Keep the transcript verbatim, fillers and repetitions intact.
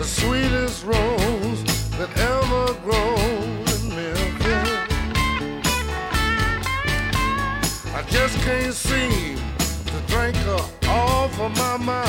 the sweetest rose that ever grows in Memphis. I just can't seem to drink her off of my mind.